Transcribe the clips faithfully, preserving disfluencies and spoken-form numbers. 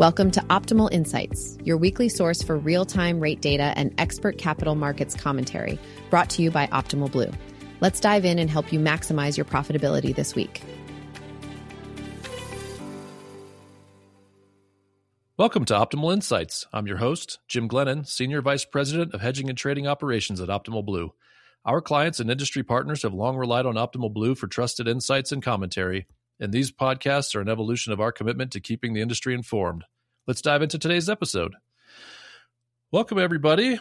Welcome to Optimal Insights, your weekly source for real-time rate data and expert capital markets commentary, brought to you by Optimal Blue. Let's dive in and help you maximize your profitability this week. Welcome to Optimal Insights. I'm your host, Jim Glennon, Senior Vice President of Hedging and Trading Operations at Optimal Blue. Our clients and industry partners have long relied on Optimal Blue for trusted insights and commentary, and these podcasts are an evolution of our commitment to keeping the industry informed. Let's dive into today's episode. Welcome, everybody.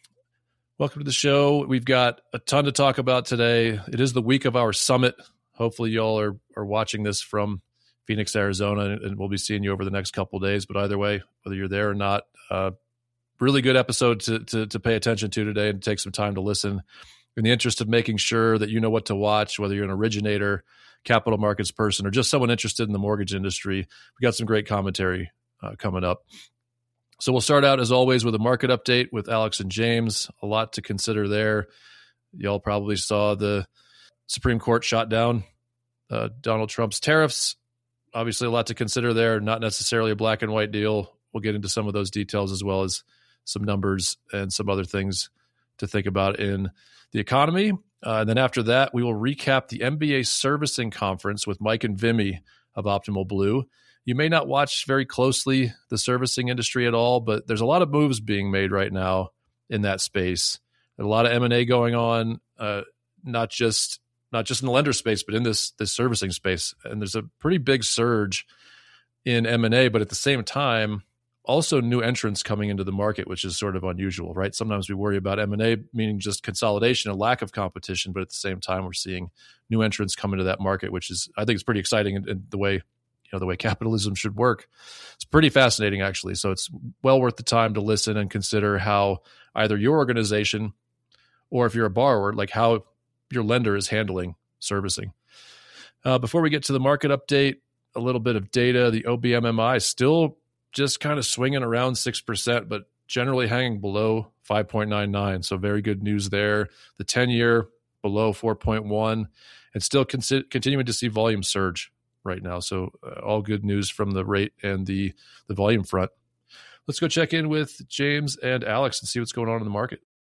Welcome to the show. We've got a ton to talk about today. It is the week of our summit. Hopefully, y'all are, are watching this from Phoenix, Arizona, and we'll be seeing you over the next couple of days. But either way, whether you're there or not, uh, really good episode to, to to pay attention to today and take some time to listen in the interest of making sure that you know what to watch, whether you're an originator, capital markets person, or just someone interested in the mortgage industry. We got some great commentary uh, coming up. So we'll start out, as always, with a market update with Alex and James. A lot to consider there. Y'all probably saw the Supreme Court shot down uh, Donald Trump's tariffs. Obviously, a lot to consider there. Not necessarily a black and white deal. We'll get into some of those details as well as some numbers and some other things to think about in the economy. Uh, and then after that, we will recap the M B A Servicing Conference with Mike and Vimy of Optimal Blue. You may not watch very closely the servicing industry at all, but there's a lot of moves being made right now in that space. There's a lot of M and A going on, uh, not just not just in the lender space, but in this this servicing space. And there's a pretty big surge in M and A, but at the same time, also new entrants coming into the market, which is sort of unusual, right? Sometimes we worry about M and A meaning just consolidation and lack of competition, but at the same time, we're seeing new entrants come into that market, which is, I think, it's pretty exciting in, in the way, you know, the way capitalism should work. It's pretty fascinating, actually. So it's well worth the time to listen and consider how either your organization, or if you're a borrower, like how your lender is handling servicing. Uh, before we get to the market update, a little bit of data. The O B M M I is still just kind of swinging around six percent, but generally hanging below five point nine nine. So very good news there. The ten-year below four point one, and still con- continuing to see volume surge right now. So uh, all good news from the rate and the, the volume front. Let's go check in with James and Alex and see what's going on in the market.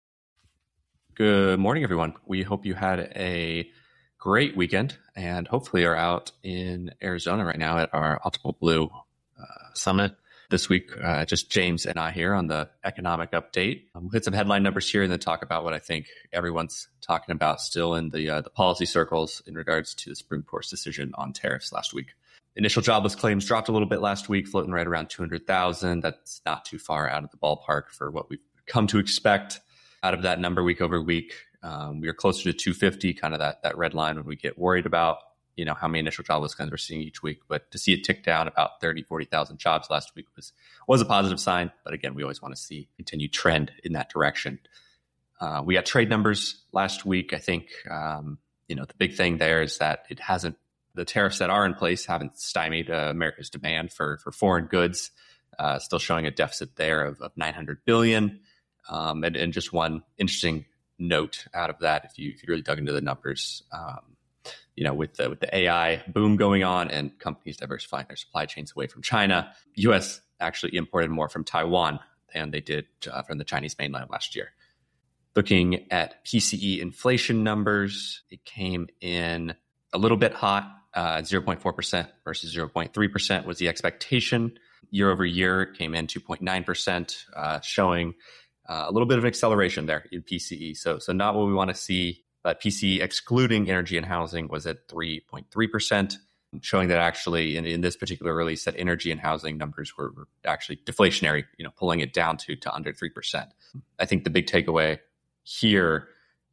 Good morning, everyone. We hope you had a great weekend and hopefully are out in Arizona right now at our Optimal Blue uh, Summit. This week, uh, just James and I here on the economic update. Um, we'll hit some headline numbers here and then talk about what I think everyone's talking about still in the uh, the policy circles in regards to the Supreme Court's decision on tariffs last week. Initial jobless claims dropped a little bit last week, floating right around two hundred thousand. That's not too far out of the ballpark for what we've come to expect out of that number week over week. Um, we are closer to two fifty, kind of that, that red line when we get worried about, you know, how many initial jobless claims we're seeing each week. But to see it tick down about thirty, forty thousand jobs last week was was a positive sign. But again, we always want to see continued trend in that direction. Uh, we got trade numbers last week. I think, um, you know, the big thing there is that it hasn't, the tariffs that are in place haven't stymied uh, America's demand for, for foreign goods, uh, still showing a deficit there of, of nine hundred billion. Um, and, and just one interesting note out of that, if you, if you really dug into the numbers, um, you know, with the, with the A I boom going on and companies diversifying their supply chains away from China, U S actually imported more from Taiwan than they did uh, from the Chinese mainland last year. Looking at P C E inflation numbers, it came in a little bit hot, uh, zero point four percent versus zero point three percent was the expectation. Year over year, it came in two point nine percent, uh, showing uh, a little bit of an acceleration there in P C E. So, so not what we want to see. But P C E excluding energy and housing was at three point three percent, showing that actually in, in this particular release that energy and housing numbers were, were actually deflationary, you know, pulling it down to, to under three percent. I think the big takeaway here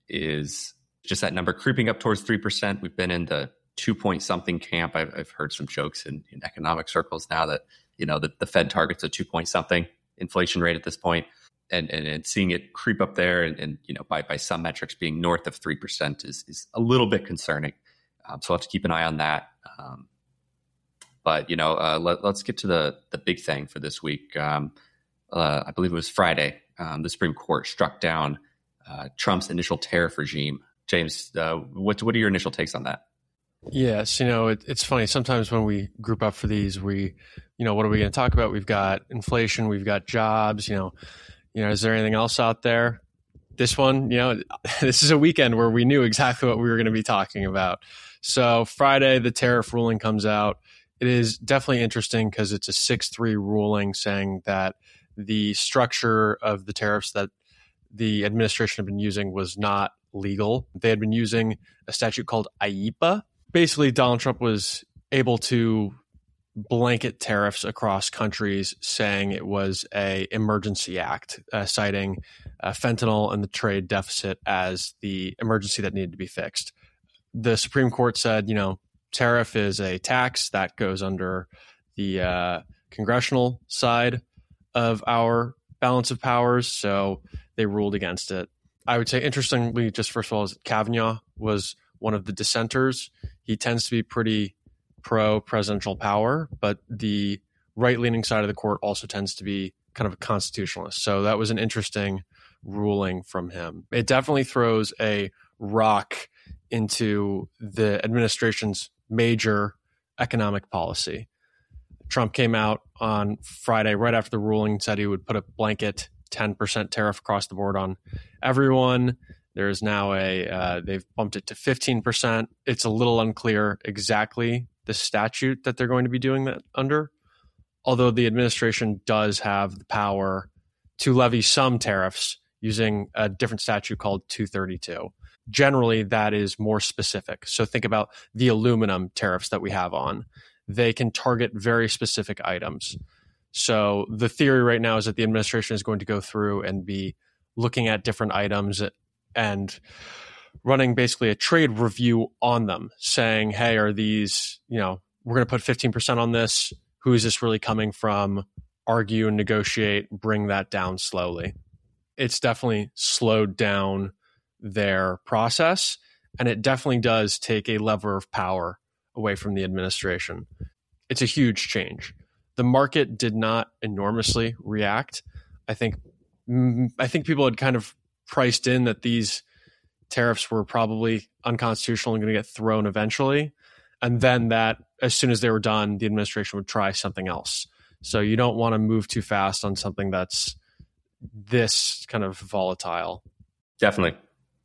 is just that number creeping up towards three percent. We've been in the two point something camp. I've, I've heard some jokes in, in economic circles now that, you know, the, the Fed targets a two point something inflation rate at this point. And, and, and seeing it creep up there and, and you know, by, by some metrics being north of three percent is, is a little bit concerning. Um, so I'll have to keep an eye on that. Um, but, you know, uh, let, let's get to the, the big thing for this week. Um, uh, I believe it was Friday. Um, the Supreme Court struck down uh, Trump's initial tariff regime. James, uh, what, what are your initial takes on that? Yes, you know, it, it's funny. Sometimes when we group up for these, we, you know, what are we going to talk about? We've got inflation, we've got jobs, you know, you know, is there anything else out there? This one, you know, this is a weekend where we knew exactly what we were going to be talking about. So Friday, the tariff ruling comes out. It is definitely interesting because it's a six three ruling saying that the structure of the tariffs that the administration had been using was not legal. They had been using a statute called I E P A. Basically, Donald Trump was able to blanket tariffs across countries, saying it was a emergency act, uh, citing uh, fentanyl and the trade deficit as the emergency that needed to be fixed. The Supreme Court said, you know, tariff is a tax that goes under the uh, congressional side of our balance of powers, so they ruled against it. I would say, interestingly, just first of all, is Kavanaugh was one of the dissenters. He tends to be pretty pro-presidential power, but the right-leaning side of the court also tends to be kind of a constitutionalist. So that was an interesting ruling from him. It definitely throws a rock into the administration's major economic policy. Trump came out on Friday right after the ruling, said he would put a blanket ten percent tariff across the board on everyone. There is now a, uh, they've bumped it to fifteen percent. It's a little unclear exactly the statute that they're going to be doing that under, although the administration does have the power to levy some tariffs using a different statute called two thirty-two. Generally, that is more specific. So think about the aluminum tariffs that we have on. They can target very specific items. So the theory right now is that the administration is going to go through and be looking at different items and running basically a trade review on them, saying, hey, are these, you know, we're going to put fifteen percent on this. Who is this really coming from? Argue and negotiate, bring that down slowly. It's definitely slowed down their process, and it definitely does take a lever of power away from the administration. It's a huge change. The market did not enormously react. I think I think people had kind of priced in that these tariffs were probably unconstitutional and going to get thrown eventually. And then that, as soon as they were done, the administration would try something else. So you don't want to move too fast on something that's this kind of volatile. Definitely.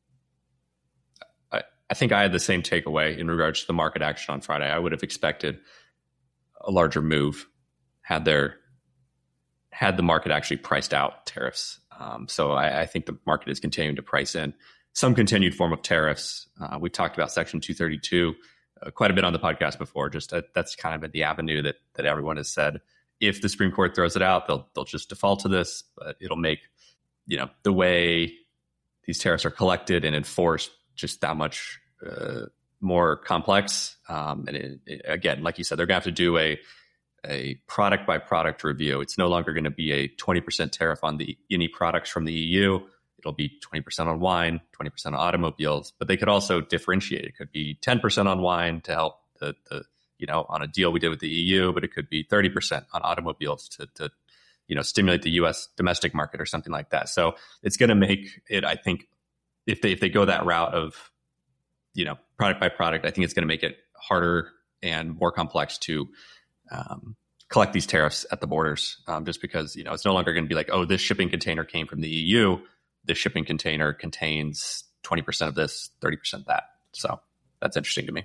I, I think I had the same takeaway in regards to the market action on Friday. I would have expected a larger move had there had the market actually priced out tariffs. Um, so I, I think the market is continuing to price in some continued form of tariffs. Uh, we've talked about Section two thirty-two uh, quite a bit on the podcast before. Just uh, that's kind of been the avenue that that everyone has said. If the Supreme Court throws it out, they'll they'll just default to this, but it'll make, you know, the way these tariffs are collected and enforced just that much uh, more complex. Um, and it, it, again, like you said, they're going to have to do a a product by product review. It's no longer going to be a twenty percent tariff on the any products from the E U. It'll be twenty percent on wine, twenty percent on automobiles, but they could also differentiate. It could be ten percent on wine to help the, the you know, on a deal we did with the E U, but it could be thirty percent on automobiles to, to, you know, stimulate the U S domestic market or something like that. So it's going to make it, I think, if they, if they go that route of, you know, product by product, I think it's going to make it harder and more complex to um, collect these tariffs at the borders, um, just because, you know, it's no longer going to be like, oh, this shipping container came from the E U. This shipping container contains twenty percent of this, thirty percent of that. So that's interesting to me.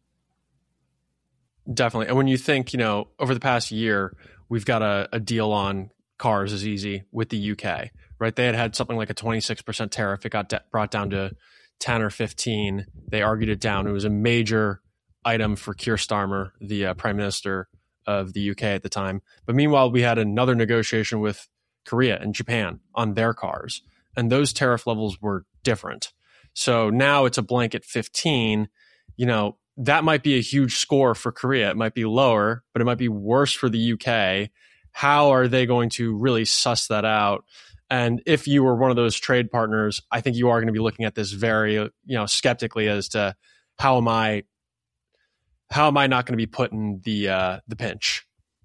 Definitely. And when you think, you know, over the past year, we've got a, a deal on cars is easy with the U K, right? They had had something like a twenty-six percent tariff. It got de- brought down to ten or fifteen. They argued it down. It was a major item for Keir Starmer, the uh, prime minister of the U K at the time. But meanwhile, we had another negotiation with Korea and Japan on their cars, and those tariff levels were different. So now it's a blanket fifteen. You know, that might be a huge score for Korea. It might be lower, but it might be worse for the U K. How are they going to really suss that out? And if you were one of those trade partners, I think you are going to be looking at this very, you know, skeptically as to how am I, how am I not going to be put in the uh, the pinch?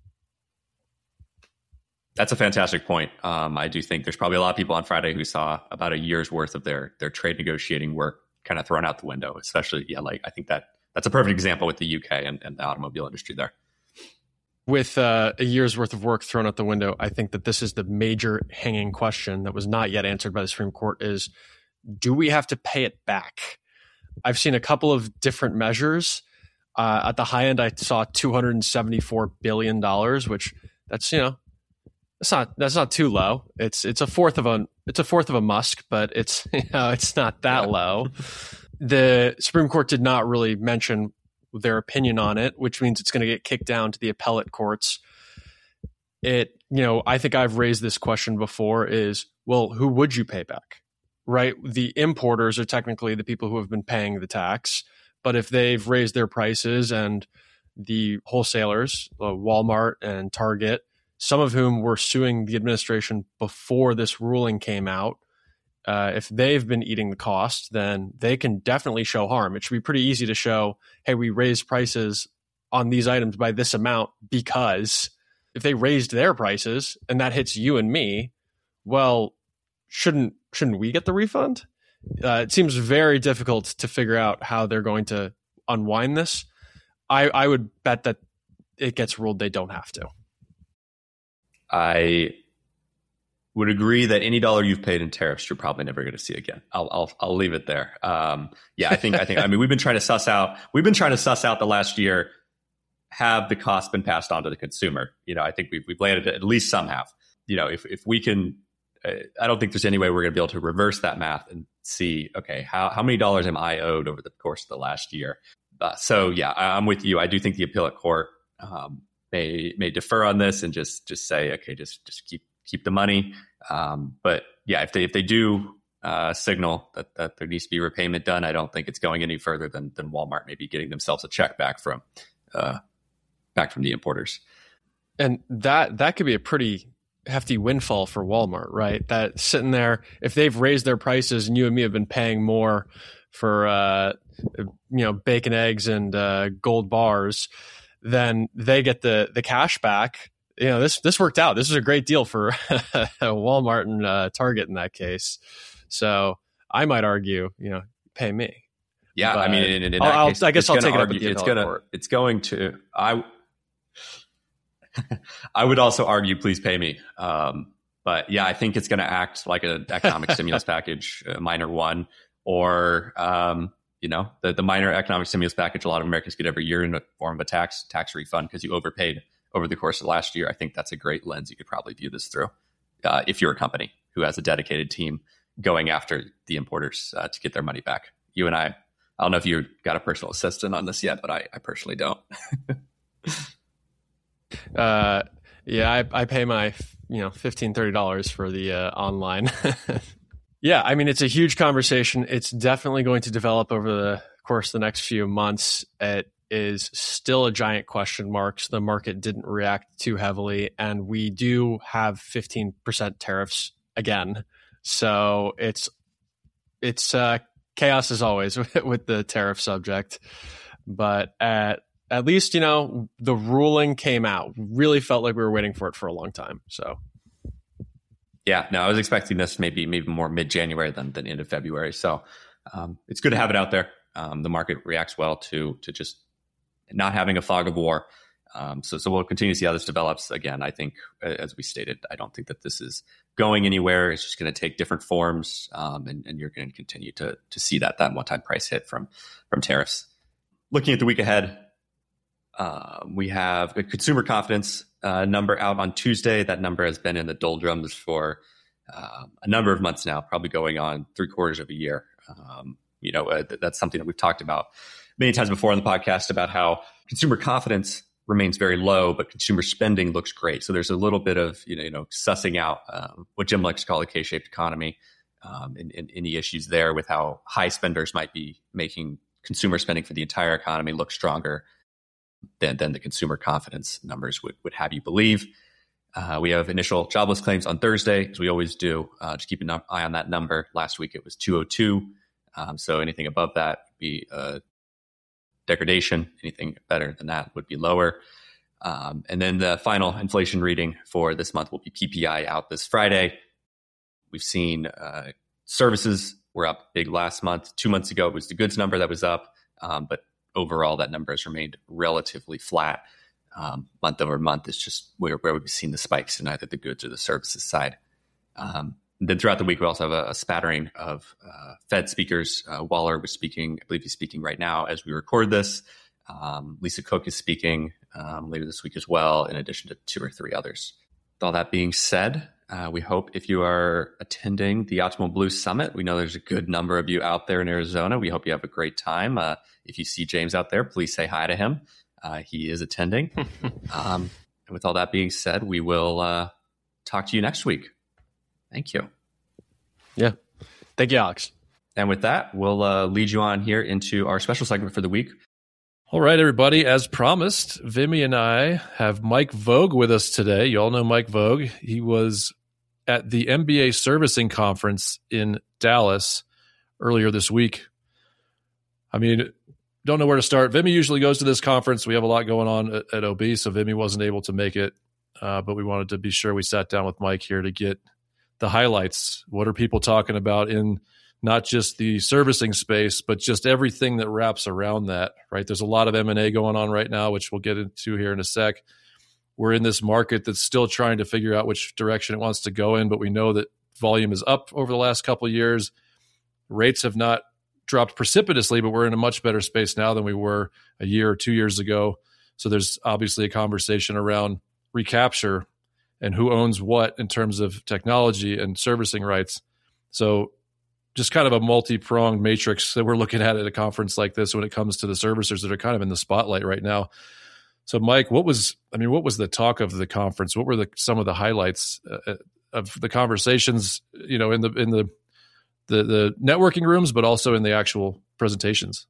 That's a fantastic point. Um, I do think there's probably a lot of people on Friday who saw about a year's worth of their their trade negotiating work kind of thrown out the window. Especially, yeah, like I think that that's a perfect example with the U K and, and the automobile industry there. With uh, a year's worth of work thrown out the window, I think that this is the major hanging question that was not yet answered by the Supreme Court is, do we have to pay it back? I've seen a couple of different measures. Uh, at the high end, I saw two hundred seventy-four billion dollars, which that's, you know, that's not, that's not too low. It's, it's a fourth of a, it's a fourth of a Musk, but it's, you know, it's not that yeah. low. The Supreme Court did not really mention their opinion on it, which means it's going to get kicked down to the appellate courts. It, you know, I think I've raised this question before is, well, who would you pay back, right? The importers are technically the people who have been paying the tax, but if they've raised their prices and the wholesalers, uh, Walmart and Target, some of whom were suing the administration before this ruling came out, Uh, if they've been eating the cost, then they can definitely show harm. It should be pretty easy to show, hey, we raised prices on these items by this amount because if they raised their prices and that hits you and me, well, shouldn't shouldn't we get the refund? Uh, it seems very difficult to figure out how they're going to unwind this. I, I would bet that it gets ruled they don't have to. I would agree that any dollar you've paid in tariffs, you're probably never going to see again. I'll I'll I'll leave it there. Um, yeah, I think I think I mean we've been trying to suss out we've been trying to suss out the last year. Have the cost been passed on to the consumer? You know, I think we've we've landed it, at least some have. You know, if if we can, uh, I don't think there's any way we're going to be able to reverse that math and see, okay, how how many dollars am I owed over the course of the last year? Uh, so yeah, I, I'm with you. I do think the appellate court um, may may defer on this and just just say, okay, just just keep. keep the money. Um, but yeah, if they, if they do uh, signal that, that there needs to be repayment done, I don't think it's going any further than, than Walmart maybe getting themselves a check back from, uh, back from the importers. And that, that could be a pretty hefty windfall for Walmart, right? That sitting there, if they've raised their prices and you and me have been paying more for, uh, you know, bacon, eggs and uh, gold bars, then they get the, the cash back. You know, this this worked out. This is a great deal for Walmart and uh, Target in that case. So I might argue, you know, pay me. Yeah, but I mean, in, in that I'll, case, I guess I'll take argue, it up with the it's gonna, court. It's going to. I I would also argue, please pay me. Um, but yeah, I think it's going to act like an economic stimulus package, a minor one, or um, you know, the the minor economic stimulus package a lot of Americans get every year in the form of a tax tax refund because you overpaid over the course of last year. I think that's a great lens you could probably view this through uh, if you're a company who has a dedicated team going after the importers uh, to get their money back. You and I, I don't know if you got a personal assistant on this yet, but I, I personally don't. uh, yeah, I, I pay my, you know, fifteen dollars, thirty dollars for the uh, online. Yeah, I mean, it's a huge conversation. It's definitely going to develop over the course of the next few months. It is still a giant question mark. So the market didn't react too heavily. And we do have fifteen percent tariffs again. So it's it's uh, chaos as always with, with the tariff subject. But at, at least, you know, the ruling came out. Really felt like we were waiting for it for a long time. So yeah, no, I was expecting this maybe maybe more mid-January than, than end of February. So um, it's good to have it out there. Um, the market reacts well to to just not having a fog of war. Um, so, so we'll continue to see how this develops. Again, I think, as we stated, I don't think that this is going anywhere. It's just going to take different forms, um, and, and you're going to continue to to see that that one-time price hit from from tariffs. Looking at the week ahead, uh, we have a consumer confidence uh, number out on Tuesday. That number has been in the doldrums for uh, a number of months now, probably going on three quarters of a year. Um, you know, uh, that's something that we've talked about many times before on the podcast about how consumer confidence remains very low, but consumer spending looks great. So there's a little bit of, you know, you know sussing out um, what Jim likes to call a K-shaped economy, um, and, and any issues there with how high spenders might be making consumer spending for the entire economy look stronger than, than the consumer confidence numbers would, would have you believe. Uh, we have initial jobless claims on Thursday, as we always do. Uh, just keep an eye on that number. Last week it was two oh two. Um, so anything above that would be uh, degradation. Anything better than that would be lower. Um, and then the final inflation reading for this month will be P P I out this Friday. We've seen uh, services were up big last month. Two months ago, it was the goods number that was up. Um, but overall, that number has remained relatively flat um, month over month. It's just where, where we've seen the spikes in either the goods or the services side. Um, then throughout the week, we also have a, a spattering of uh, Fed speakers. Uh, Waller was speaking, I believe he's speaking right now as we record this. Um, Lisa Cook is speaking um, later this week as well, in addition to two or three others. With all that being said, uh, we hope if you are attending the Optimal Blue Summit, we know there's a good number of you out there in Arizona. We hope you have a great time. Uh, if you see James out there, please say hi to him. Uh, he is attending. um, and with all that being said, we will uh, talk to you next week. Thank you. Yeah. Thank you, Alex. And with that, we'll uh, lead you on here into our special segment for the week. All right, everybody. As promised, Vimy and I have Mike Vogue with us today. You all know Mike Vogue. He was at the M B A Servicing Conference in Dallas earlier this week. I mean, don't know where to start. Vimy usually goes to this conference. We have a lot going on at, at O B, so Vimy wasn't able to make it. Uh, but we wanted to be sure we sat down with Mike here to get the highlights. What are people talking about in not just the servicing space, but just everything that wraps around that, right? There's a lot of M and A going on right now, which we'll get into here in a sec. We're in this market that's still trying to figure out which direction it wants to go in, but we know that volume is up over the last couple of years. Rates have not dropped precipitously, but we're in a much better space now than we were a year or two years ago. So there's obviously a conversation around recapture and who owns what in terms of technology and servicing rights. So just kind of a multi-pronged matrix that we're looking at at a conference like this when it comes to the servicers that are kind of in the spotlight right now. So Mike, what was, I mean, what was the talk of the conference? What were the, some of the highlights uh, of the conversations, you know, in the, in the, the, the networking rooms, but also in the actual presentations?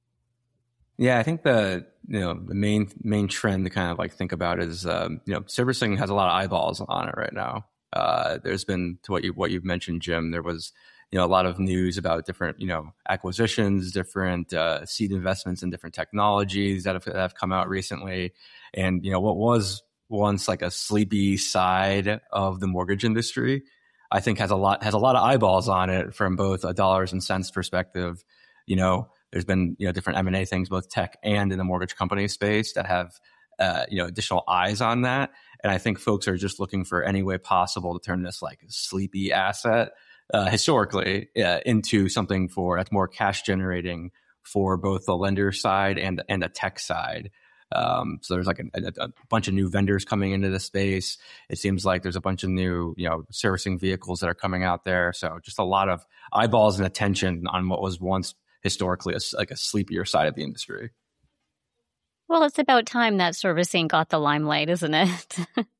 Yeah, I think the, you know, the main, main trend to kind of like think about is, um, you know, servicing has a lot of eyeballs on it right now. Uh, there's been, to what you, what you've mentioned, Jim, there was, you know, a lot of news about different, you know, acquisitions, different uh, seed investments in different technologies that have, that have come out recently. And, you know, what was once like a sleepy side of the mortgage industry, I think has a lot, has a lot of eyeballs on it from both a dollars and cents perspective. You know, there's been, you know, different M and A things, both tech and in the mortgage company space that have, uh, you know, additional eyes on that. And I think folks are just looking for any way possible to turn this like sleepy asset Uh, historically uh, into something for that's more cash generating for both the lender side and and the tech side. Um, so there's like a, a, a bunch of new vendors coming into the space. It seems like there's a bunch of new, you know, servicing vehicles that are coming out there. So just a lot of eyeballs and attention on what was once historically a, like a sleepier side of the industry. Well, it's about time that servicing got the limelight, isn't it?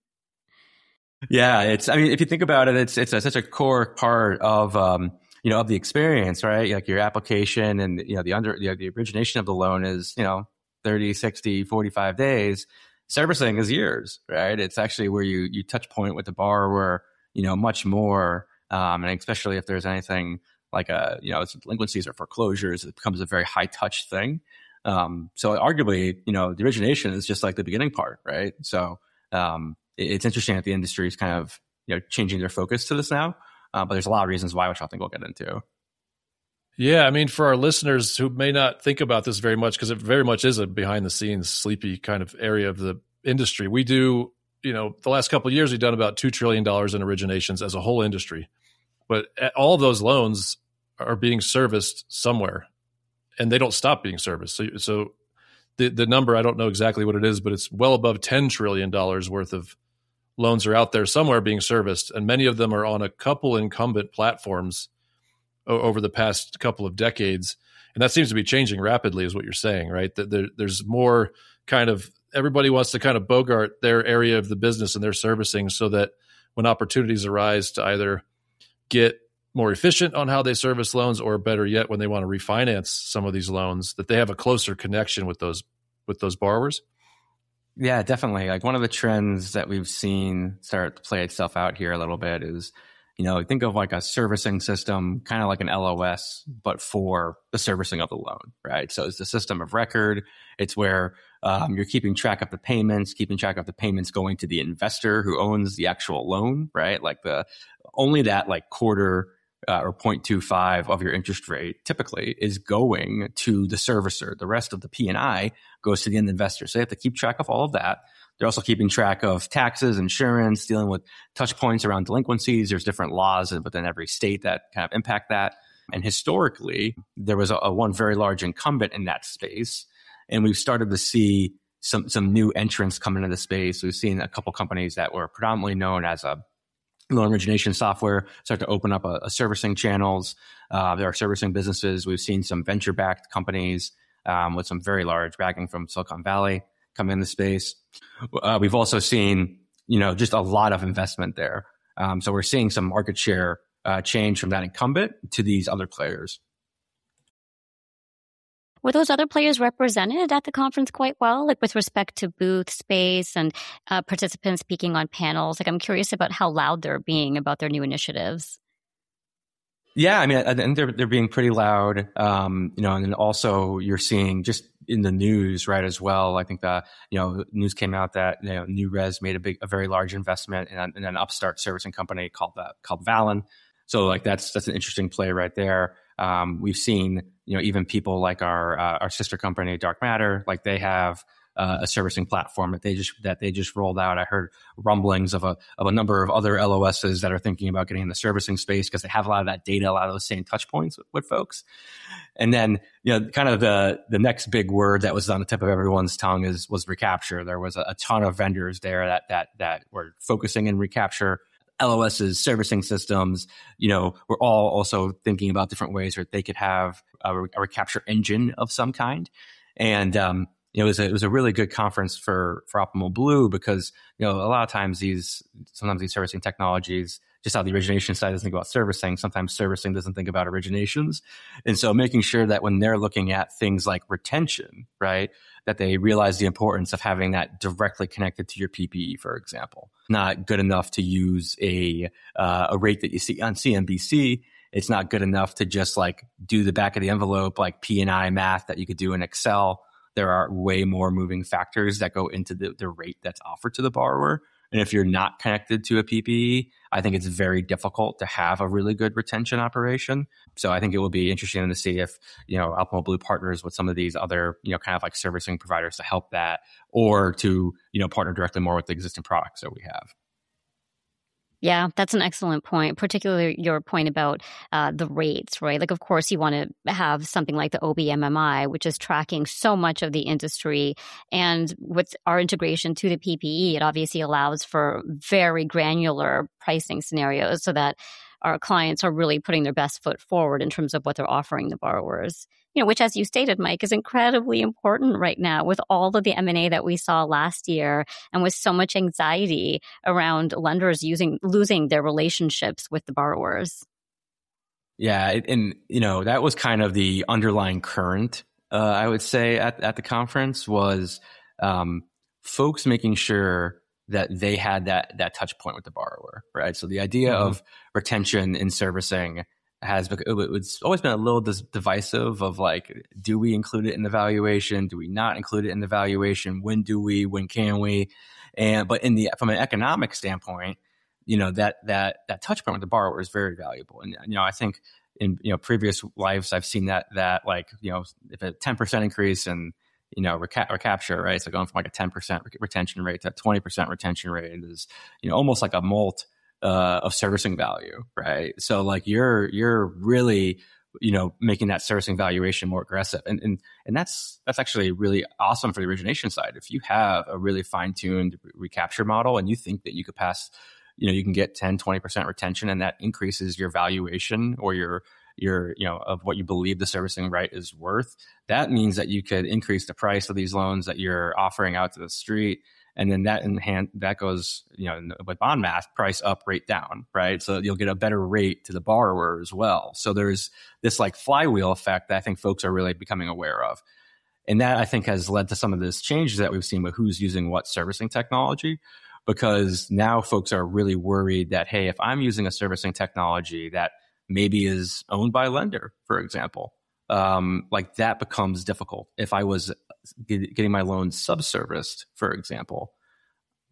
Yeah, it's, I mean, if you think about it, it's, it's a, such a core part of, um, you know, of the experience, right? Like your application and, you know, the under, you know, the origination of the loan is, you know, thirty, sixty, forty-five days. Servicing is years, right? It's actually where you, you touch point with the borrower, you know, much more. Um, and especially if there's anything like a, you know, it's delinquencies or foreclosures, it becomes a very high touch thing. Um, so arguably, you know, the origination is just like the beginning part, right? So, um, it's interesting that the industry is kind of, you know, changing their focus to this now, uh, but there's a lot of reasons why, which I think we'll get into. Yeah, I mean, for our listeners who may not think about this very much, because it very much is a behind-the-scenes, sleepy kind of area of the industry. We do, you know, the last couple of years, we've done about two trillion dollars in originations as a whole industry. But all of those loans are being serviced somewhere, and they don't stop being serviced. So, so the, the number, I don't know exactly what it is, but it's well above ten trillion dollars worth of loans are out there somewhere being serviced, and many of them are on a couple incumbent platforms o- over the past couple of decades. And that seems to be changing rapidly, is what you're saying, right? That there, there's more kind of, everybody wants to kind of bogart their area of the business and their servicing so that when opportunities arise to either get more efficient on how they service loans, or better yet, when they want to refinance some of these loans, that they have a closer connection with those with those borrowers. Yeah, definitely. Like one of the trends that we've seen start to play itself out here a little bit is, you know, think of like a servicing system, kind of like an L O S, but for the servicing of the loan, right? So it's the system of record. It's where um, you're keeping track of the payments, keeping track of the payments going to the investor who owns the actual loan, right? Like the only that like quarter uh, or zero point two five of your interest rate typically is going to the servicer. The rest of the P and I goes to the end investor. So they have to keep track of all of that. They're also keeping track of taxes, insurance, dealing with touch points around delinquencies. There's different laws within every state that kind of impact that. And historically, there was a, a one very large incumbent in that space. And we've started to see some some new entrants come into the space. We've seen a couple companies that were predominantly known as a loan origination software start to open up a, a servicing channels. Uh, there are servicing businesses. We've seen some venture-backed companies um, with some very large backing from Silicon Valley come in the space. Uh, we've also seen, you know, just a lot of investment there. Um, so we're seeing some market share uh, change from that incumbent to these other players. Were those other players represented at the conference quite well, like with respect to booth space and uh, participants speaking on panels? Like, I'm curious about how loud they're being about their new initiatives. Yeah, I mean, I think they're they're being pretty loud, um, you know, and then also you're seeing just in the news, right, as well. I think the you know news came out that you know NewRez made a big, a very large investment in, in an upstart servicing company called uh, called Vallon. So like that's that's an interesting play right there. Um, we've seen you know even people like our uh, our sister company Dark Matter, like they have Uh, a servicing platform that they just that they just rolled out. I heard rumblings of a of a number of other L O Ss that are thinking about getting in the servicing space because they have a lot of that data, a lot of those same touch points with, with folks. And then you know, kind of the the next big word that was on the tip of everyone's tongue is was recapture. There was a, a ton of vendors there that that that were focusing in recapture. L O S's, servicing systems, you know, we're all also thinking about different ways where they could have a, a recapture engine of some kind. And um, you know, it was a, it was a really good conference for, for Optimal Blue because, you know, a lot of times these, sometimes these servicing technologies, just how the origination side doesn't think about servicing, sometimes servicing doesn't think about originations. And so making sure that when they're looking at things like retention, right, that they realize the importance of having that directly connected to your P P E, for example. Not good enough to use a, uh, a rate that you see on C N B C. It's not good enough to just like do the back of the envelope, like P and I math that you could do in Excel. There are way more moving factors that go into the, the rate that's offered to the borrower. And if you're not connected to a P P E, I think it's very difficult to have a really good retention operation. So I think it will be interesting to see if, you know, Optimal Blue partners with some of these other, you know, kind of like servicing providers to help that, or to, you know, partner directly more with the existing products that we have. Yeah, that's an excellent point, particularly your point about uh, the rates, right? Like, of course, you want to have something like the O B M M I, which is tracking so much of the industry. And with our integration to the P P E, it obviously allows for very granular pricing scenarios so that our clients are really putting their best foot forward in terms of what they're offering the borrowers. You know, which, as you stated, Mike, is incredibly important right now with all of the M and A that we saw last year and with so much anxiety around lenders using losing their relationships with the borrowers. Yeah, and you know that was kind of the underlying current. Uh, I would say at at the conference was um, folks making sure that they had that that touch point with the borrower, right? So the idea mm-hmm. of retention in servicing has it's always been a little divisive of like, do we include it in the valuation? Do we not include it in the valuation? When do we? When can we? And but in the from an economic standpoint, you know that that that touch point with the borrower is very valuable. And you know, I think in you know previous lives I've seen that that like you know if a ten percent increase in you know reca- recapture, right? So going from like a ten percent retention rate to twenty percent retention rate is you know almost like a molt Uh, of servicing value, right? So like you're you're really you know making that servicing valuation more aggressive, and and and that's that's actually really awesome for the origination side. If you have a really fine-tuned recapture model and you think that you could pass, you know, you can get ten, twenty percent retention, and that increases your valuation or your your you know of what you believe the servicing right is worth. That means that you could increase the price of these loans that you're offering out to the street. And then that in hand, that goes, you know, with bond math, price up, rate down, right? So you'll get a better rate to the borrower as well. So there's this like flywheel effect that I think folks are really becoming aware of. And that I think has led to some of this changes that we've seen with who's using what servicing technology, because now folks are really worried that, hey, if I'm using a servicing technology that maybe is owned by a lender, for example, um, like that becomes difficult. If I was getting my loan subserviced, for example,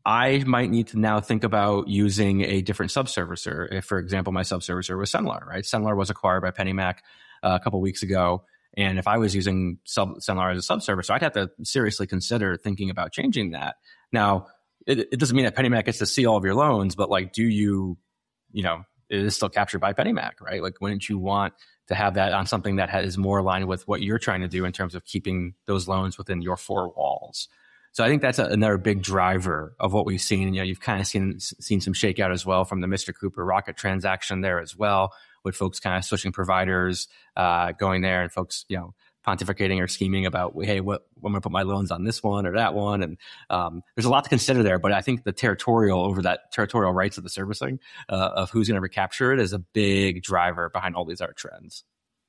I might need to now think about using a different subservicer. If, for example, my subservicer was Cenlar, right? Cenlar was acquired by PennyMac uh, a couple of weeks ago. And if I was using sub- Cenlar as a subservicer, I'd have to seriously consider thinking about changing that. Now, it, it doesn't mean that PennyMac gets to see all of your loans, but like, do you, you know, it is still captured by PennyMac, right? Like, wouldn't you want to have that on something that has, is more aligned with what you're trying to do in terms of keeping those loans within your four walls? So I think that's a, another big driver of what we've seen. You know, you've kind of seen seen some shakeout as well from the Mister Cooper Rocket transaction there as well, with folks kind of switching providers, uh, going there, and folks, you know, pontificating or scheming about, hey, what I'm going to put my loans on this one or that one, and um, there's a lot to consider there. But I think the territorial over that territorial rights of the servicing uh, of who's going to recapture it is a big driver behind all these other trends.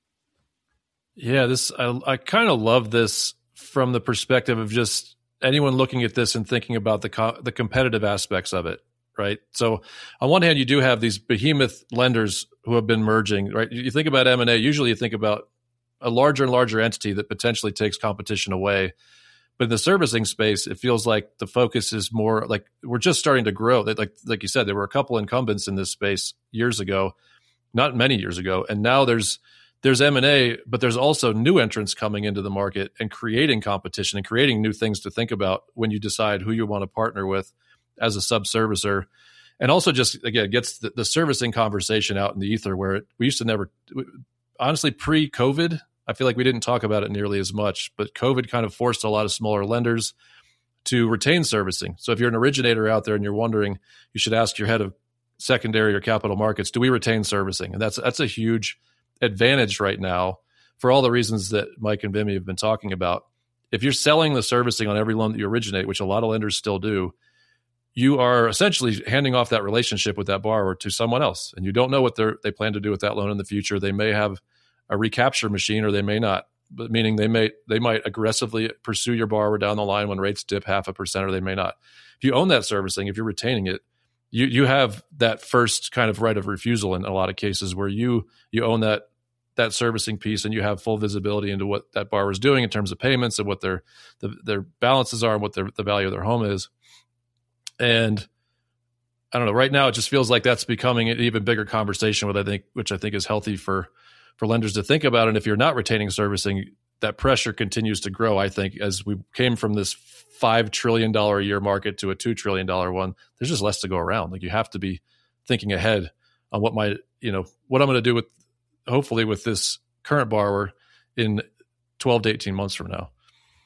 Yeah, this I, I kind of love this from the perspective of just anyone looking at this and thinking about the co- the competitive aspects of it, right? So on one hand, you do have these behemoth lenders who have been merging, right? You think about M and A, usually you think about a larger and larger entity that potentially takes competition away. But in the servicing space, it feels like the focus is more like we're just starting to grow. Like like you said, there were a couple incumbents in this space years ago, not many years ago, and now there's There's M and A, but there's also new entrants coming into the market and creating competition and creating new things to think about when you decide who you want to partner with as a sub-servicer. And also just, again, gets the, the servicing conversation out in the ether where it, we used to never, honestly, pre-COVID, I feel like we didn't talk about it nearly as much, but COVID kind of forced a lot of smaller lenders to retain servicing. So if you're an originator out there and you're wondering, you should ask your head of secondary or capital markets, do we retain servicing? And that's that's a huge advantage right now for all the reasons that Mike and Vimy have been talking about. If you're selling the servicing on every loan that you originate, which a lot of lenders still do, you are essentially handing off that relationship with that borrower to someone else. And you don't know what they they plan to do with that loan in the future. They may have a recapture machine or they may not, but meaning they may they might aggressively pursue your borrower down the line when rates dip half a percent or they may not. If you own that servicing, if you're retaining it, you you have that first kind of right of refusal in a lot of cases where you you own that that servicing piece and you have full visibility into what that borrower is doing in terms of payments and what their the, their balances are and what their, the value of their home is. And I don't know, right now it just feels like that's becoming an even bigger conversation, with I think, which I think is healthy for for lenders to think about. And if you're not retaining servicing, that pressure continues to grow, I think, as we came from this five trillion dollars a year market to a two trillion dollars one. There's just less to go around. Like, you have to be thinking ahead on what my, you know, what I'm going to do with, hopefully with this current borrower in twelve to eighteen months from now.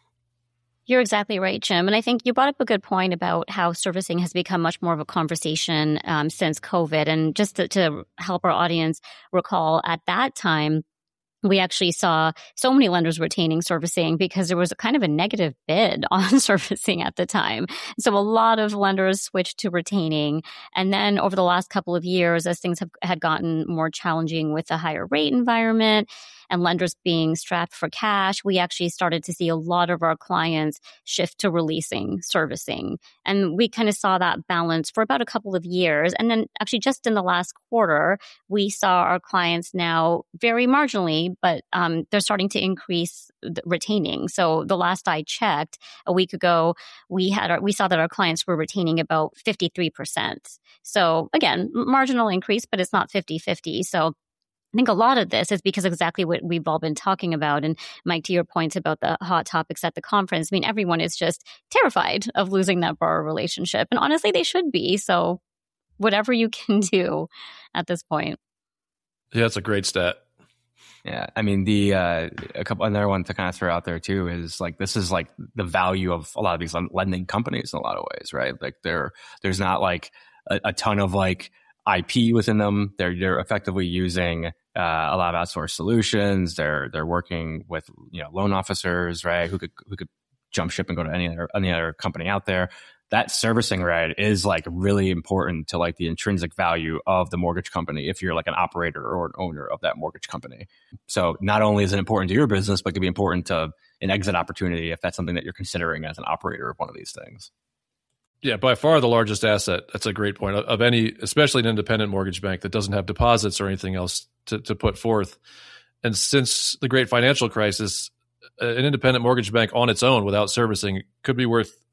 You're exactly right, Jim. And I think you brought up a good point about how servicing has become much more of a conversation um, since COVID. And just to, to help our audience recall, at that time, we actually saw so many lenders retaining servicing because there was a kind of a negative bid on servicing at the time. So a lot of lenders switched to retaining. And then over the last couple of years, as things have had gotten more challenging with the higher rate environment and lenders being strapped for cash, we actually started to see a lot of our clients shift to releasing servicing. And we kind of saw that balance for about a couple of years. And then actually just in the last quarter, we saw our clients now very marginally, but um, they're starting to increase the retaining. So the last I checked a week ago, we had our, we saw that our clients were retaining about fifty-three percent. So again, marginal increase, but it's not fifty-fifty. So I think a lot of this is because of exactly what we've all been talking about. And Mike, to your points about the hot topics at the conference, I mean, everyone is just terrified of losing that borrower relationship. And honestly, they should be. So whatever you can do at this point. Yeah, that's a great stat. Yeah, I mean, the uh, a couple another one to kind of throw out there too is like, this is like the value of a lot of these lending companies in a lot of ways, right? Like there, there's not like a, a ton of like I P within them. They're they're effectively using uh, a lot of outsourced solutions. They're they're working with, you know, loan officers, right? Who could who could jump ship and go to any other any other company out there. That servicing right is like really important to like the intrinsic value of the mortgage company if you're like an operator or an owner of that mortgage company. So not only is it important to your business, but it can be important to an exit opportunity if that's something that you're considering as an operator of one of these things. Yeah, by far the largest asset. That's a great point of any, especially an independent mortgage bank that doesn't have deposits or anything else to, to put forth. And since the great financial crisis, an independent mortgage bank on its own without servicing could be worth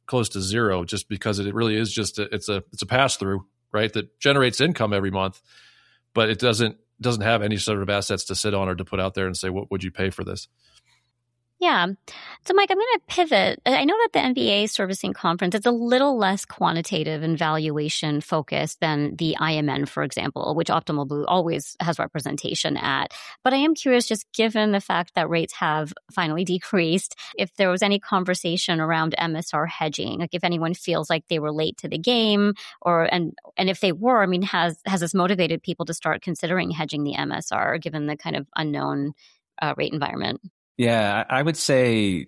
close to zero, just because it really is just a, it's a it's a pass through, right? That generates income every month, but it doesn't doesn't have any sort of assets to sit on or to put out there and say, what would you pay for this? Yeah. So, Mike, I'm going to pivot. I know that the N B A Servicing Conference is a little less quantitative and valuation focused than the I M N, for example, which Optimal Blue always has representation at. But I am curious, just given the fact that rates have finally decreased, if there was any conversation around M S R hedging, like if anyone feels like they were late to the game, or and and if they were, I mean, has has this motivated people to start considering hedging the M S R given the kind of unknown uh, rate environment? Yeah, I would say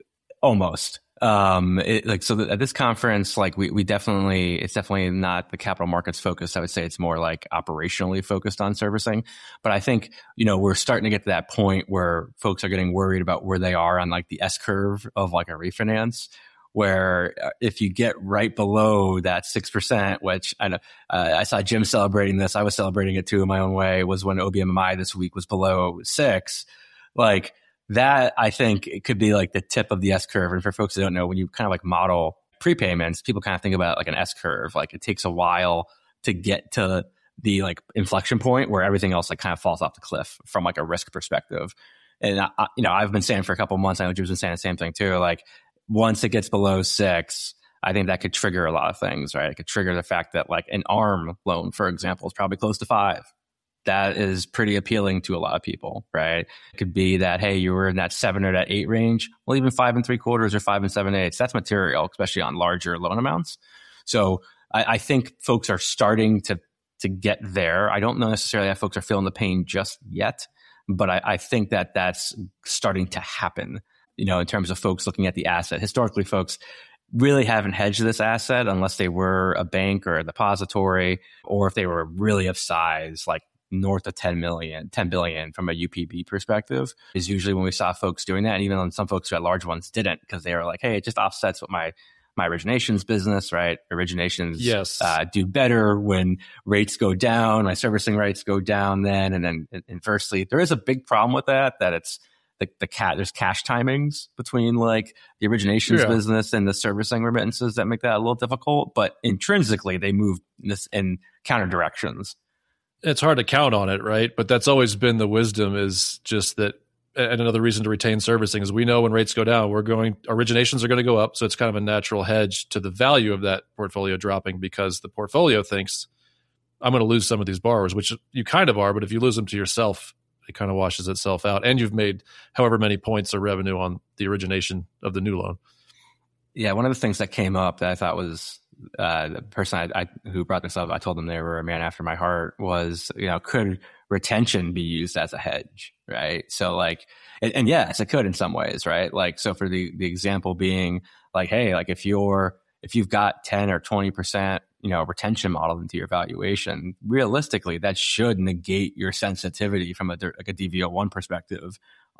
almost. Um, it, like so, at this conference, like we we definitely, it's definitely not the capital markets focused. I would say it's more like operationally focused on servicing. But I think you know we're starting to get to that point where folks are getting worried about where they are on like the S curve of like a refinance. Where if you get right below that six percent, which I know uh, I saw Jim celebrating this, I was celebrating it too in my own way. Was when O B M M I this week was below six, like. That, I think, it could be like the tip of the S curve. And for folks that don't know, when you kind of like model prepayments, people kind of think about like an S curve. Like it takes a while to get to the like inflection point where everything else like kind of falls off the cliff from like a risk perspective. And, I, you know, I've been saying for a couple of months, I know Jim's been saying the same thing too. Like once it gets below six, I think that could trigger a lot of things, right? It could trigger the fact that like an ARM loan, for example, is probably close to five. That is pretty appealing to a lot of people, right? It could be that, hey, you were in that seven or that eight range. Well, even five and three quarters or five and seven eighths, that's material, especially on larger loan amounts. So I, I think folks are starting to to get there. I don't know necessarily that folks are feeling the pain just yet, but I, I think that that's starting to happen, you know, in terms of folks looking at the asset. Historically, folks really haven't hedged this asset unless they were a bank or a depository, or if they were really of size, like north of ten million, ten billion from a U P B perspective is usually when we saw folks doing that. And even on some folks who had large ones didn't, because they were like, hey, it just offsets what my, my originations business, right? Originations yes. uh, do better when rates go down, my servicing rates go down then. And then inversely, there is a big problem with that, that it's the, the cat, there's cash timings between like the originations yeah. business and the servicing remittances that make that a little difficult, but intrinsically they move in this in counter directions. It's hard to count on it, right? But that's always been the wisdom, is just that. And another reason to retain servicing is we know when rates go down, we're going, originations are going to go up. So it's kind of a natural hedge to the value of that portfolio dropping, because the portfolio thinks I'm going to lose some of these borrowers, which you kind of are. But if you lose them to yourself, it kind of washes itself out. And you've made however many points of revenue on the origination of the new loan. Yeah. One of the things that came up that I thought was, Uh, the person I, I, who brought this up, I told them they were a man after my heart, was, you know, could retention be used as a hedge, right? So like, and, and yes, it could in some ways, right? Like, so for the, the example being like, hey, like if you're, if you've got ten or twenty percent, you know, retention modeled into your valuation, realistically, that should negate your sensitivity from a, like a D V O one perspective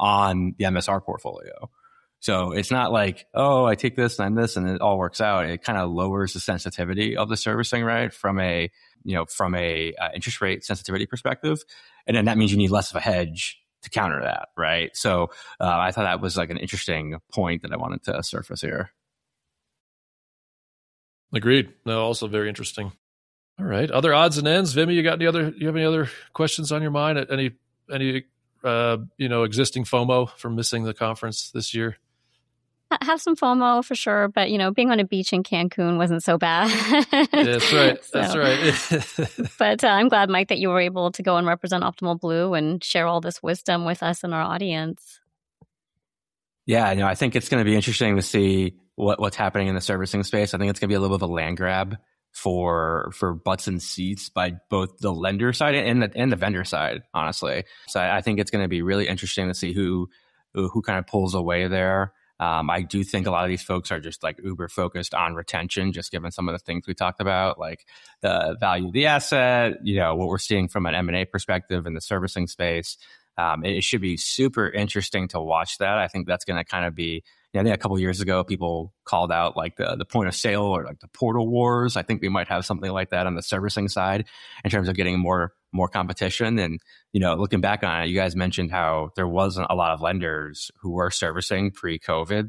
on the M S R portfolio. So it's not like, oh, I take this and this and it all works out. It kind of lowers the sensitivity of the servicing, right? From a, you know, from a uh, interest rate sensitivity perspective. And then that means you need less of a hedge to counter that, right? So uh, I thought that was like an interesting point that I wanted to surface here. Agreed. No, also very interesting. All right. Other odds and ends. Vimy, you got any other, you have any other questions on your mind? Any, any, uh, you know, existing FOMO from missing the conference this year? Have some FOMO for sure, but you know, being on a beach in Cancun wasn't so bad. That's right. so, That's right. but uh, I'm glad, Mike, that you were able to go and represent Optimal Blue and share all this wisdom with us and our audience. Yeah, you know, I think it's going to be interesting to see what, what's happening in the servicing space. I think it's going to be a little bit of a land grab for for butts and seats by both the lender side and the and the vendor side, honestly. So I, I think it's going to be really interesting to see who who, who kind of pulls away there. Um, I do think a lot of these folks are just like uber focused on retention, just given some of the things we talked about, like the value of the asset, you know, what we're seeing from an M and A perspective in the servicing space. Um, it, it should be super interesting to watch that. I think that's going to kind of be, you know, I think a couple of years ago, people called out like the, the point of sale or like the portal wars. I think we might have something like that on the servicing side in terms of getting more more competition. And, you know, looking back on it, you guys mentioned how there wasn't a lot of lenders who were servicing pre-COVID.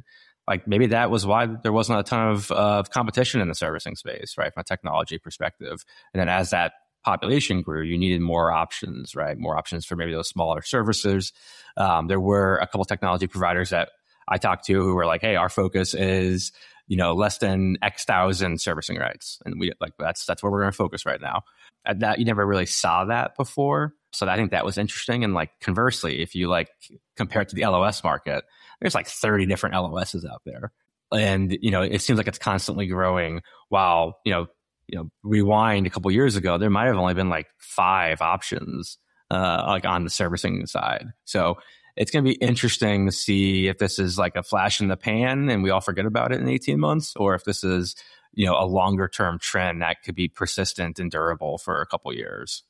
like maybe that was why there wasn't a ton of uh, competition in the servicing space, right, from a technology perspective. And then as that population grew, you needed more options, right? More options for maybe those smaller servicers. Um, there were a couple technology providers that I talked to who were like, hey, our focus is, you know, less than X thousand servicing rights. And we like, that's, that's where we're going to focus right now. And that you never really saw that before. So I think that was interesting. And like conversely, if you like compare it to the L O S market, there's like thirty different L O Ss out there. And, you know, it seems like it's constantly growing while, you know, you know, rewind a couple of years ago, there might have only been like five options uh, like on the servicing side. So it's going to be interesting to see if this is like a flash in the pan and we all forget about it in eighteen months, or if this is, you know, a longer term trend that could be persistent and durable for a couple of years.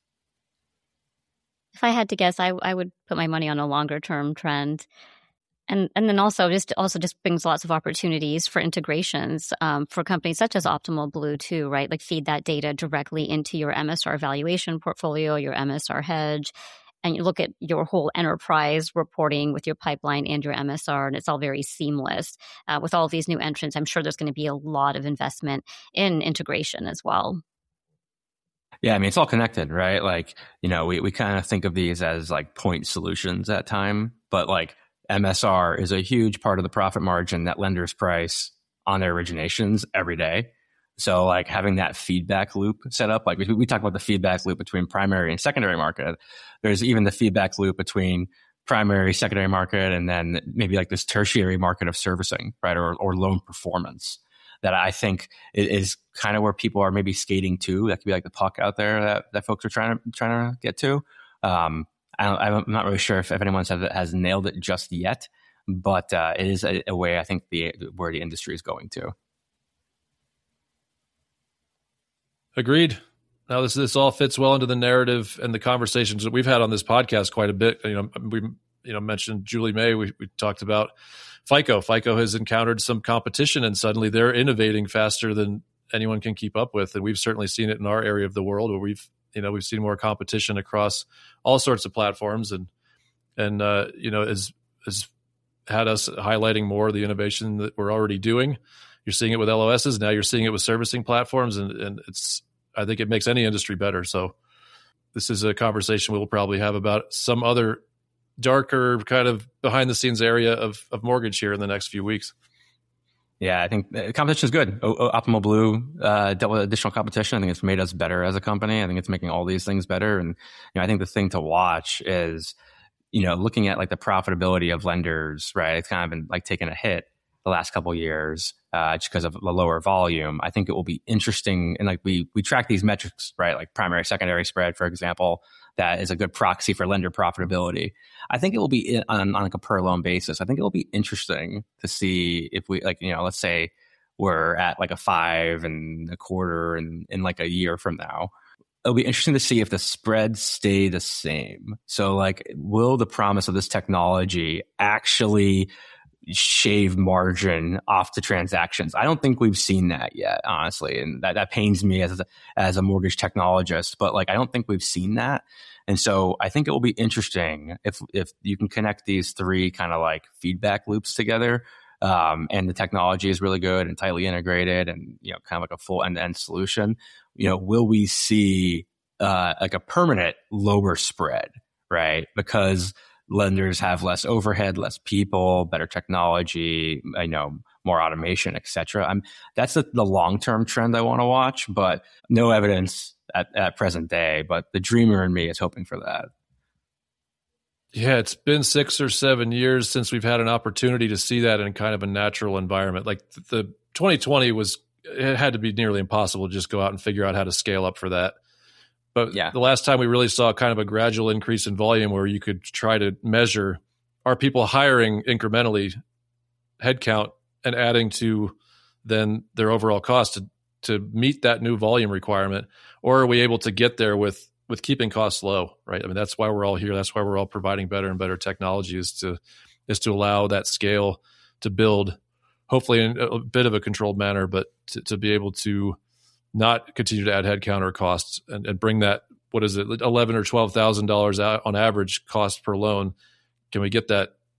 If I had to guess, I I would put my money on a longer term trend. And and then also just also just brings lots of opportunities for integrations um, for companies such as Optimal Blue too, right? Like feed that data directly into your M S R valuation portfolio, your M S R hedge, and you look at your whole enterprise reporting with your pipeline and your M S R, and it's all very seamless. Uh, with all of these new entrants, I'm sure there's going to be a lot of investment in integration as well. Yeah, I mean, it's all connected, right? Like, you know, we, we kind of think of these as like point solutions at time, but like M S R is a huge part of the profit margin that lenders price on their originations every day. So like having that feedback loop set up, like we, we talk about the feedback loop between primary and secondary market. There's even the feedback loop between primary, secondary market, and then maybe like this tertiary market of servicing, right? Or, or loan performance that I think is kind of where people are maybe skating to. That could be like the puck out there that, that folks are trying to, trying to get to. Um, I I'm not really sure if, if anyone has, has nailed it just yet, but uh, it is a, a way I think the where the industry is going to. Agreed. Now this this all fits well into the narrative and the conversations that we've had on this podcast quite a bit. You know, we you know mentioned Julie May. We we talked about FICO. FICO has encountered some competition, and suddenly they're innovating faster than anyone can keep up with. And we've certainly seen it in our area of the world where we've you know we've seen more competition across all sorts of platforms, and and uh, you know has has had us highlighting more of the innovation that we're already doing. You're seeing it with L O Ss. Now you're seeing it with servicing platforms, and, and it's, I think it makes any industry better. So this is a conversation we'll probably have about some other darker kind of behind the scenes area of, of mortgage here in the next few weeks. Yeah, I think competition is good. O- Optimal Blue uh, dealt with additional competition. I think it's made us better as a company. I think it's making all these things better. And you know, I think the thing to watch is, you know, looking at like the profitability of lenders, right? It's kind of been like taking a hit the last couple of years uh, just because of the lower volume. I think it will be interesting. And like we we track these metrics, right? Like primary, secondary spread, for example, that is a good proxy for lender profitability. I think it will be on, on like a per loan basis. I think it will be interesting to see if we like, you know, let's say we're at like a five and a quarter and in like a year from now. It'll be interesting to see if the spreads stay the same. So like, will the promise of this technology actually shave margin off the transactions? I don't think we've seen that yet, honestly. And that, that pains me as a, as a mortgage technologist, but like, I don't think we've seen that. And so I think it will be interesting if, if you can connect these three kind of like feedback loops together. Um, and the technology is really good and tightly integrated and, you know, kind of like a full end to end solution. You know, will we see, uh, like a permanent lower spread, right? Because lenders have less overhead, less people, better technology, I know, more automation, et cetera. I'm that's the, the long-term trend I want to watch, but no evidence at, at present day. But the dreamer in me is hoping for that. Yeah, it's been six or seven years since we've had an opportunity to see that in kind of a natural environment. Like the twenty twenty was, it had to be nearly impossible to just go out and figure out how to scale up for that. But yeah, the last time we really saw kind of a gradual increase in volume where you could try to measure, are people hiring incrementally headcount and adding to then their overall cost to, to meet that new volume requirement? Or are we able to get there with, with keeping costs low, right? I mean, that's why we're all here. That's why we're all providing better and better technology is to, is to allow that scale to build, hopefully in a bit of a controlled manner, but to, to be able to not continue to add headcount or costs and, and bring that, what is it, eleven or twelve thousand dollars on average cost per loan. Can we get that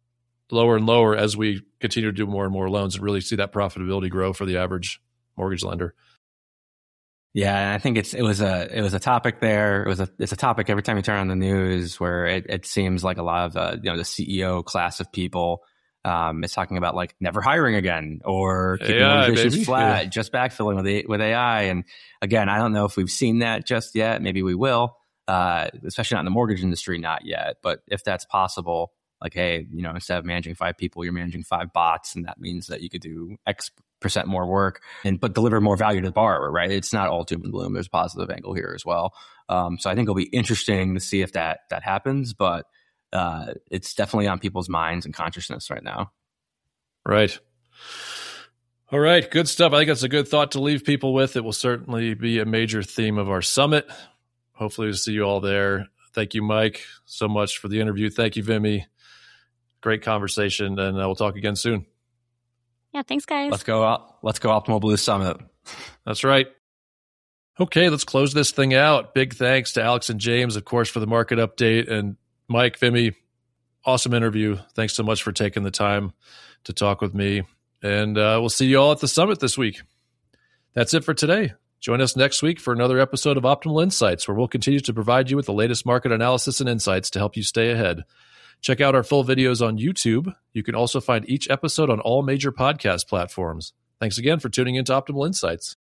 lower and lower as we continue to do more and more loans and really see that profitability grow for the average mortgage lender. Yeah, and I think it's it was a it was a topic there. It was a it's a topic every time you turn on the news where it, it seems like a lot of uh, you know the C E O class of people um, is talking about like never hiring again or keeping organizations flat, yeah. just backfilling with a, with A I. And again, I don't know if we've seen that just yet. Maybe we will, uh, especially not in the mortgage industry, not yet. But if that's possible, like hey, you know, instead of managing five people, you're managing five bots, and that means that you could do X percent more work and but deliver more value to the borrower, right? It's not all doom and gloom. There's a positive angle here as well. Um, so I think it'll be interesting to see if that that happens, but uh, it's definitely on people's minds and consciousness right now. Right. All right. Good stuff. I think that's a good thought to leave people with. It will certainly be a major theme of our summit. Hopefully we'll see you all there. Thank you, Mike, so much for the interview. Thank you, Vimy. Great conversation, and uh, we'll talk again soon. Yeah, thanks, guys. Let's go. Let's go Optimal Blue Summit. That's right. Okay, let's close this thing out. Big thanks to Alex and James, of course, for the market update. And Mike, Vimy, awesome interview. Thanks so much for taking the time to talk with me. And uh, we'll see you all at the summit this week. That's it for today. Join us next week for another episode of Optimal Insights, where we'll continue to provide you with the latest market analysis and insights to help you stay ahead. Check out our full videos on YouTube. You can also find each episode on all major podcast platforms. Thanks again for tuning into Optimal Insights.